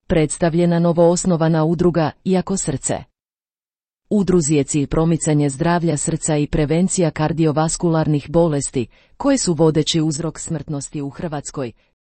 Predstavljena novoosnovana udruga Jako srce. Udruzi je cilj promicanje zdravlja srca i prevencija kardiovaskularnih bolesti, koje su vodeći uzrok smrtnosti u Hrvatskoj,